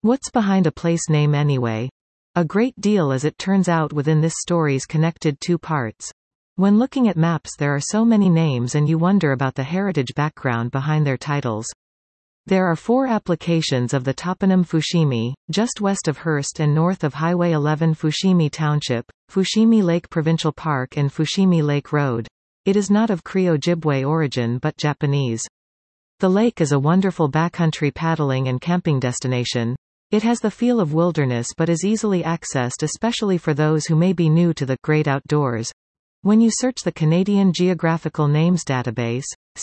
What's behind a place name anyway? A great deal, as it turns out, within this story's connected two parts. When looking at maps, there are so many names and you wonder about the heritage background behind their titles. There are 4 applications of the toponym Fushimi, just west of Hearst and north of Highway 11, Fushimi Township, Fushimi Lake Provincial Park and Fushimi Lake Road. It is not of Creo-Ojibwe origin but Japanese. The lake is a wonderful backcountry paddling and camping destination. It has the feel of wilderness but is easily accessed, especially for those who may be new to the great outdoors. When you search the Canadian Geographical Names Database,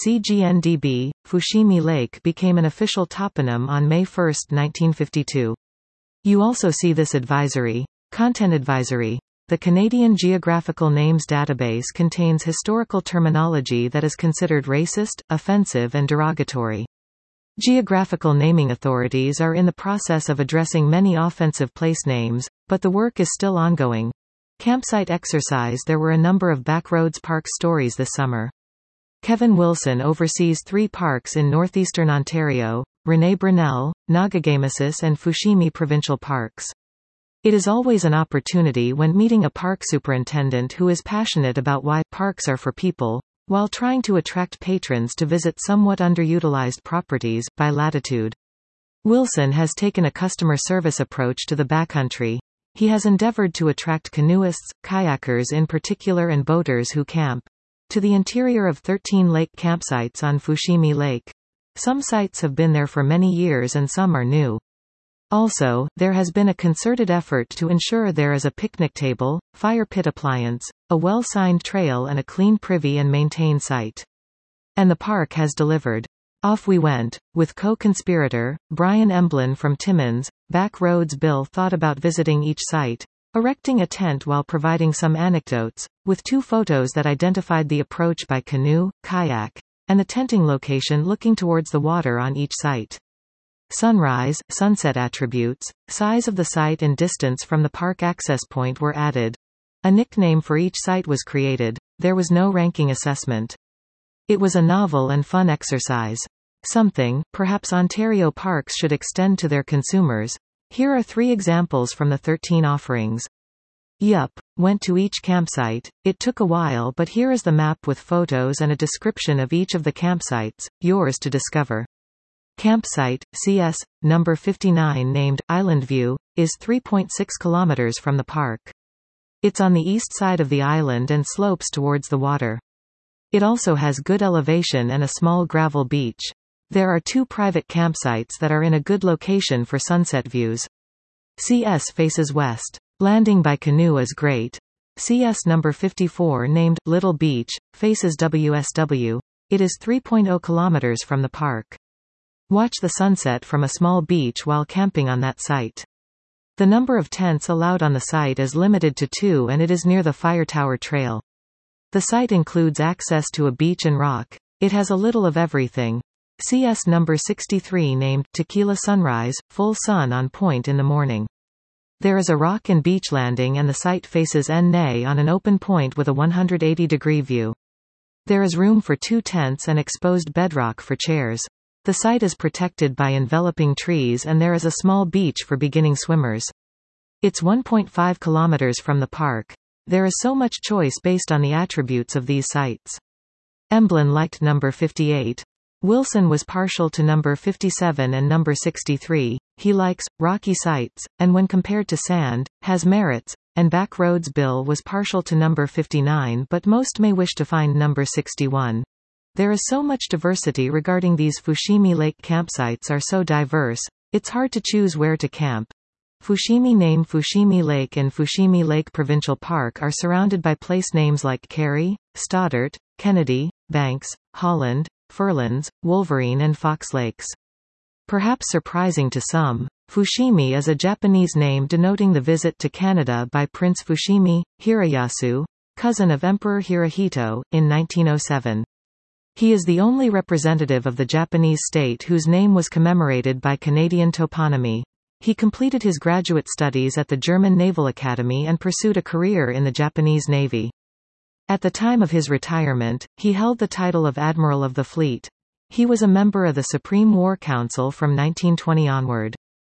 CGNDB, Fushimi Lake became an official toponym on May 1, 1952. You also see this advisory. Content advisory. The Canadian Geographical Names Database contains historical terminology that is considered racist, offensive and derogatory. Geographical naming authorities are in the process of addressing many offensive place names, but the work is still ongoing. Campsite exercise. There were a number of Backroads Park stories this summer. Kevin Wilson oversees 3 parks in northeastern Ontario, Renee Brunel, Nagagamasas and Fushimi Provincial Parks. It is always an opportunity when meeting a park superintendent who is passionate about why parks are for people, while trying to attract patrons to visit somewhat underutilized properties, by latitude. Wilson has taken a customer service approach to the backcountry. He has endeavored to attract canoeists, kayakers in particular and boaters who camp to the interior of 13 lake campsites on Fushimi Lake. Some sites have been there for many years and some are new. Also, there has been a concerted effort to ensure there is a picnic table, fire pit appliance, a well-signed trail and a clean privy and maintained site. And the park has delivered. Off we went, with co-conspirator, Brian Emblin from Timmins. Backroads Bill thought about visiting each site, erecting a tent while providing some anecdotes, with 2 photos that identified the approach by canoe, kayak, and the tenting location looking towards the water on each site. Sunrise, sunset attributes, size of the site and distance from the park access point were added. A nickname for each site was created. There was no ranking assessment. It was a novel and fun exercise. Something, perhaps Ontario parks should extend to their consumers. Here are 3 examples from the 13 offerings. Yup, went to each campsite. It took a while, but here is the map with photos and a description of each of the campsites, yours to discover. Campsite, CS, number 59 named Island View, is 3.6 kilometers from the park. It's on the east side of the island and slopes towards the water. It also has good elevation and a small gravel beach. There are 2 private campsites that are in a good location for sunset views. CS faces west. Landing by canoe is great. CS number 54 named Little Beach faces WSW. It is 3.0 kilometers from the park. Watch the sunset from a small beach while camping on that site. The number of tents allowed on the site is limited to 2 and it is near the Fire Tower Trail. The site includes access to a beach and rock. It has a little of everything. CS number 63 named Tequila Sunrise, full sun on point in the morning. There is a rock and beach landing and the site faces N-Nay on an open point with a 180-degree view. There is room for 2 tents and exposed bedrock for chairs. The site is protected by enveloping trees and there is a small beach for beginning swimmers. It's 1.5 kilometers from the park. There is so much choice based on the attributes of these sites. Emblin liked number 58. Wilson was partial to number 57 and number 63. He likes rocky sites, and when compared to sand, has merits, and Backroads Bill was partial to number 59 but most may wish to find number 61. There is so much diversity regarding these Fushimi Lake campsites are so diverse, it's hard to choose where to camp. Fushimi name Fushimi Lake and Fushimi Lake Provincial Park are surrounded by place names like Carey, Stoddart, Kennedy, Banks, Holland, Furlands, Wolverine and Fox Lakes. Perhaps surprising to some, Fushimi is a Japanese name denoting the visit to Canada by Prince Fushimi, Hiroyasu, cousin of Emperor Hirohito, in 1907. He is the only representative of the Japanese state whose name was commemorated by Canadian toponymy. He completed his graduate studies at the German Naval Academy and pursued a career in the Japanese Navy. At the time of his retirement, he held the title of Admiral of the Fleet. He was a member of the Supreme War Council from 1920 onward.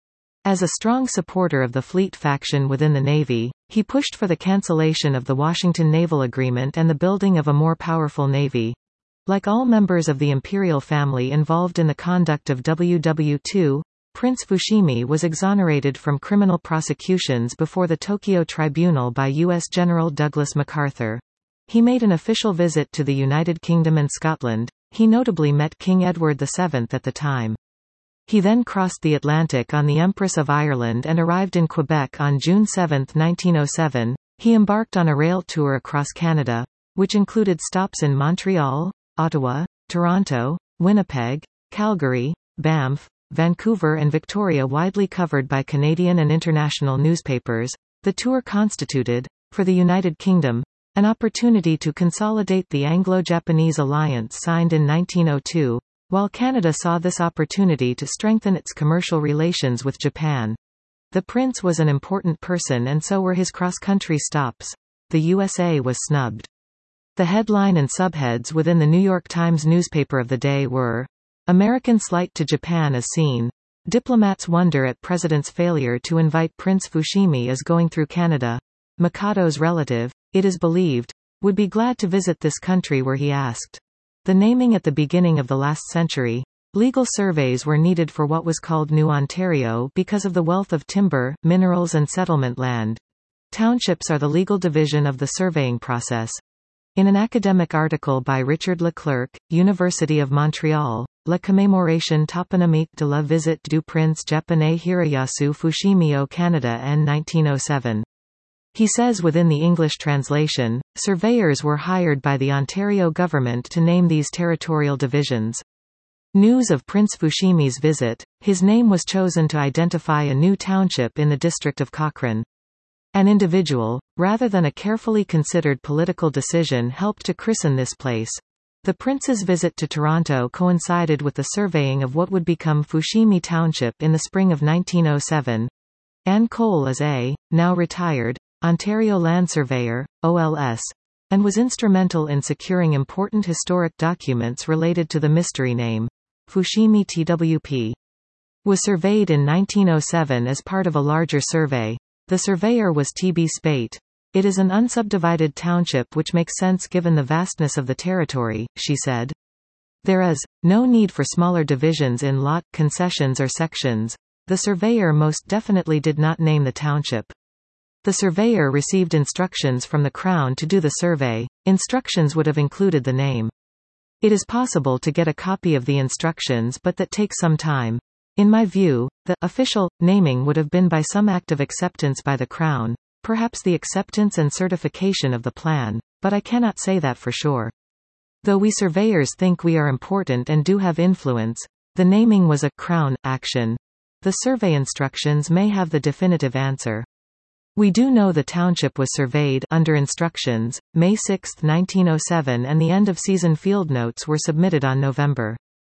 As a strong supporter of the fleet faction within the Navy, he pushed for the cancellation of the Washington Naval Agreement and the building of a more powerful Navy. Like all members of the imperial family involved in the conduct of WW2, Prince Fushimi was exonerated from criminal prosecutions before the Tokyo Tribunal by U.S. General Douglas MacArthur. He made an official visit to the United Kingdom and Scotland. He notably met King Edward VII at the time. He then crossed the Atlantic on the Empress of Ireland and arrived in Quebec on June 7, 1907. He embarked on a rail tour across Canada, which included stops in Montreal, Ottawa, Toronto, Winnipeg, Calgary, Banff, Vancouver and Victoria, widely covered by Canadian and international newspapers. The tour constituted, for the United Kingdom, an opportunity to consolidate the Anglo-Japanese alliance signed in 1902. While Canada saw this opportunity to strengthen its commercial relations with Japan. The prince was an important person and so were his cross-country stops. The USA was snubbed. The headline and subheads within the New York Times newspaper of the day were, "American Slight to Japan is Seen. Diplomats wonder at President's failure to invite Prince Fushimi is going through Canada. Mikado's relative, it is believed, would be glad to visit this country where he asked." The naming at the beginning of the last century. Legal surveys were needed for what was called New Ontario because of the wealth of timber, minerals and settlement land. Townships are the legal division of the surveying process. In an academic article by Richard Leclerc, University of Montreal, La commémoration toponymique de la visite du prince japonais Hiroyasu Fushimi au Canada en 1907. He says within the English translation, surveyors were hired by the Ontario government to name these territorial divisions. News of Prince Fushimi's visit, his name was chosen to identify a new township in the district of Cochrane. An individual, rather than a carefully considered political decision, helped to christen this place. The prince's visit to Toronto coincided with the surveying of what would become Fushimi Township in the spring of 1907. Anne Cole is a, now retired, Ontario Land Surveyor, OLS, and was instrumental in securing important historic documents related to the mystery name. Fushimi TWP was surveyed in 1907 as part of a larger survey. The surveyor was T.B. Spate. It is an unsubdivided township, which makes sense given the vastness of the territory, she said. There is no need for smaller divisions in lot, concessions or sections. The surveyor most definitely did not name the township. The surveyor received instructions from the Crown to do the survey. Instructions would have included the name. It is possible to get a copy of the instructions, but that takes some time. In my view, the official naming would have been by some act of acceptance by the Crown, perhaps the acceptance and certification of the plan, but I cannot say that for sure. Though we surveyors think we are important and do have influence, the naming was a Crown action. The survey instructions may have the definitive answer. We do know the township was surveyed under instructions, May 6, 1907, and the end-of-season field notes were submitted on November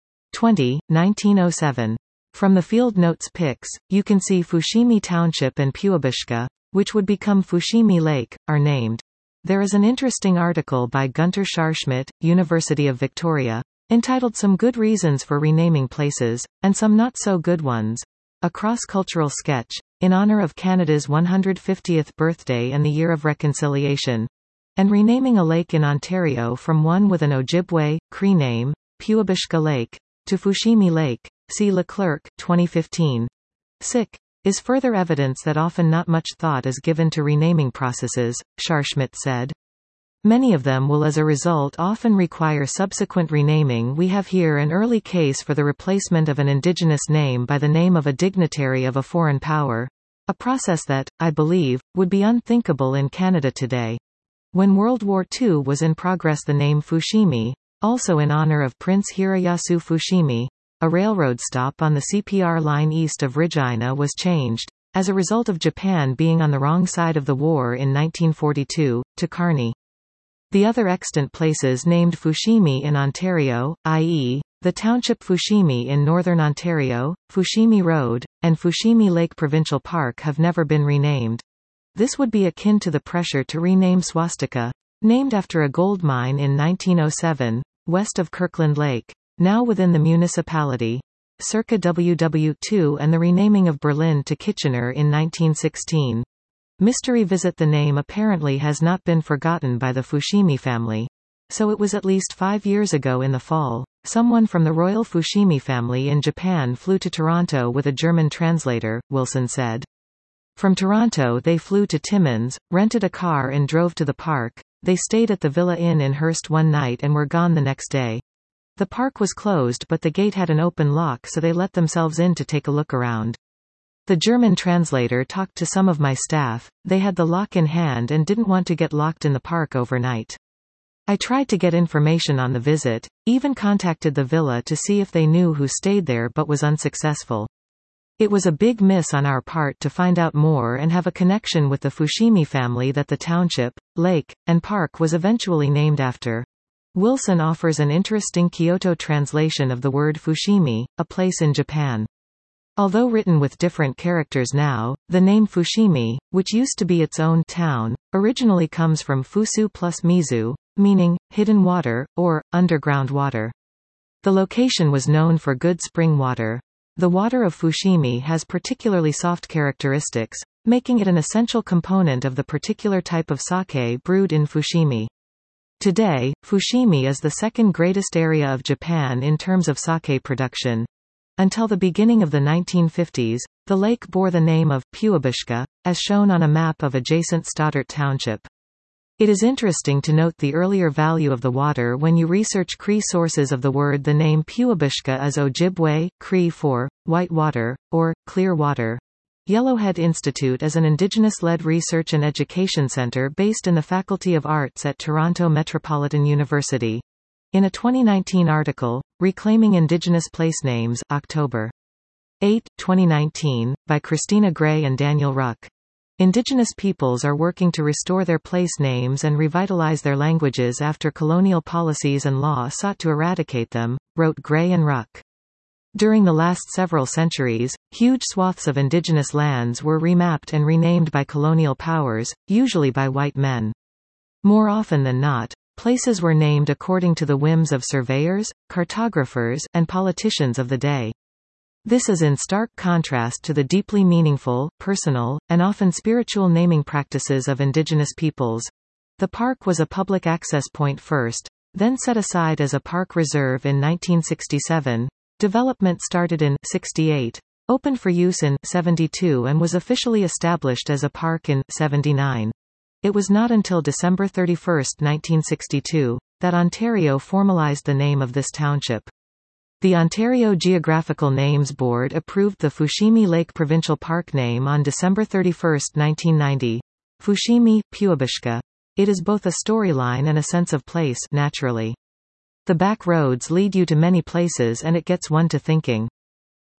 20, 1907. From the field notes pics, you can see Fushimi Township and Puebishka, which would become Fushimi Lake, are named. There is an interesting article by Gunter Scharschmidt, University of Victoria, entitled Some Good Reasons for Renaming Places, and Some Not So Good Ones. A cross-cultural sketch, in honor of Canada's 150th birthday and the Year of Reconciliation, and renaming a lake in Ontario from one with an Ojibwe, Cree name, Puebishka Lake, to Fushimi Lake, see Leclerc, 2015. Is further evidence that often not much thought is given to renaming processes, Scharschmidt said. Many of them will as a result often require subsequent renaming. We have here an early case for the replacement of an indigenous name by the name of a dignitary of a foreign power, a process that, I believe, would be unthinkable in Canada today. When World War II was in progress, the name Fushimi, also in honor of Prince Hiroyasu Fushimi, a railroad stop on the CPR line east of Regina, was changed, as a result of Japan being on the wrong side of the war in 1942, to Carney. The other extant places named Fushimi in Ontario, i.e., the township Fushimi in northern Ontario, Fushimi Road, and Fushimi Lake Provincial Park, have never been renamed. This would be akin to the pressure to rename Swastika, named after a gold mine in 1907, west of Kirkland Lake, now within the municipality. circa WW2 and the renaming of Berlin to Kitchener in 1916. Mystery visit. The name apparently has not been forgotten by the Fushimi family. So it was at least 5 years ago in the fall. Someone from the royal Fushimi family in Japan flew to Toronto with a German translator, Wilson said. From Toronto they flew to Timmins, rented a car and drove to the park. They stayed at the Villa Inn in Hearst one night and were gone the next day. The park was closed but the gate had an open lock, so they let themselves in to take a look around. The German translator talked to some of my staff. They had the lock in hand and didn't want to get locked in the park overnight. I tried to get information on the visit, even contacted the villa to see if they knew who stayed there, but was unsuccessful. It was a big miss on our part to find out more and have a connection with the Fushimi family that the township, lake, and park was eventually named after. Wilson offers an interesting Kyoto translation of the word Fushimi, a place in Japan. Although written with different characters now, the name Fushimi, which used to be its own town, originally comes from Fusu plus Mizu, meaning hidden water, or underground water. The location was known for good spring water. The water of Fushimi has particularly soft characteristics, making it an essential component of the particular type of sake brewed in Fushimi. Today, Fushimi is the second greatest area of Japan in terms of sake production. Until the beginning of the 1950s, the lake bore the name of Puabushka, as shown on a map of adjacent Stoddart Township. It is interesting to note the earlier value of the water when you research Cree sources of the word. The name Puabushka is Ojibwe, Cree for white water, or clear water. Yellowhead Institute is an Indigenous-led research and education center based in the Faculty of Arts at Toronto Metropolitan University. In a 2019 article, Reclaiming Indigenous Place Names, October 8, 2019, by Christina Gray and Daniel Ruck. Indigenous peoples are working to restore their place names and revitalize their languages after colonial policies and law sought to eradicate them, wrote Gray and Ruck. During the last several centuries, huge swaths of indigenous lands were remapped and renamed by colonial powers, usually by white men. More often than not, places were named according to the whims of surveyors, cartographers, and politicians of the day. This is in stark contrast to the deeply meaningful, personal, and often spiritual naming practices of indigenous peoples. The park was a public access point first, then set aside as a park reserve in 1967. Development started in 68, opened for use in 72 and was officially established as a park in 79. It was not until December 31, 1962, that Ontario formalized the name of this township. The Ontario Geographical Names Board approved the Fushimi Lake Provincial Park name on December 31, 1990. Fushimi, Puabushka. It is both a storyline and a sense of place, naturally. The back roads lead you to many places and it gets one to thinking.